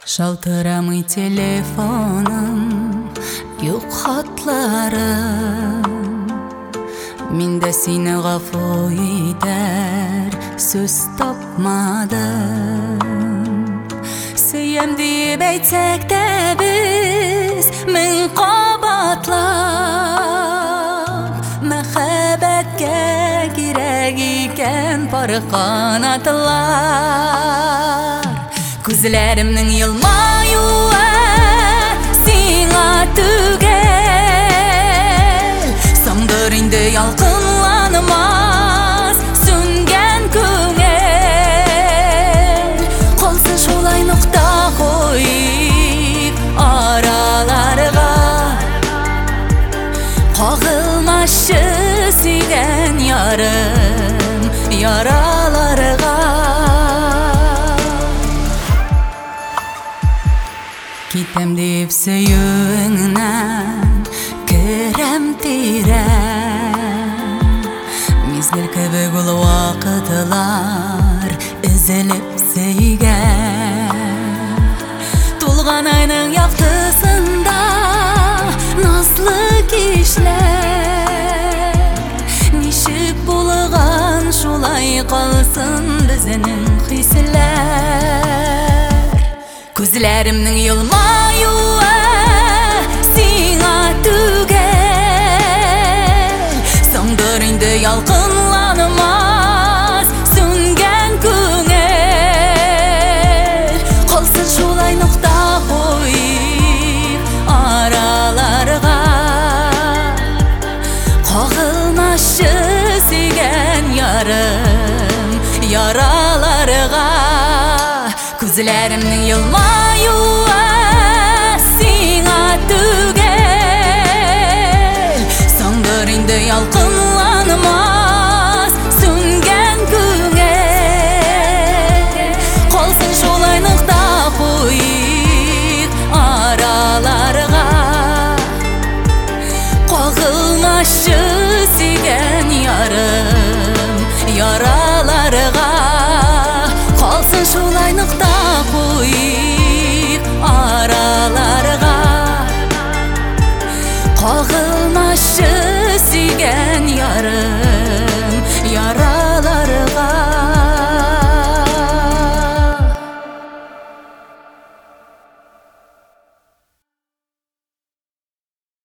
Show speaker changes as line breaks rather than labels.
Шалтырамый телефоным, юк хатларым. Минде сені гафу етер сөз тапмадым. Сөйем деп әйтсек те біз мін қабатлап, мәхәббәткә кирәк икән пары канатлар. Күзләремнең елмаюы сиңа түгел, соңдыр инде ялкынланмас сүнгән күңел. Калсын шулай нокта коеп араларга, кагылмашы сөйгән ярым яраларга. Китем деп сөйүңнән керәм тирән, мизгел кебек ул вакытлар өзелеп сөйгән. Тулган айның яктысында назлы кичләр, ничек булган шулай калсын безнең хисләр. Күзләремнең елмаюы сиңа түгел, соңдыр инде ялкынланмас сүнгән күңел. Калсын шулай нокта коеп араларга, кагылмашы сөйгән ярым яраларга. Күзләремнең елмаюы сиңа түгел, соңдыр инде ялкынланмас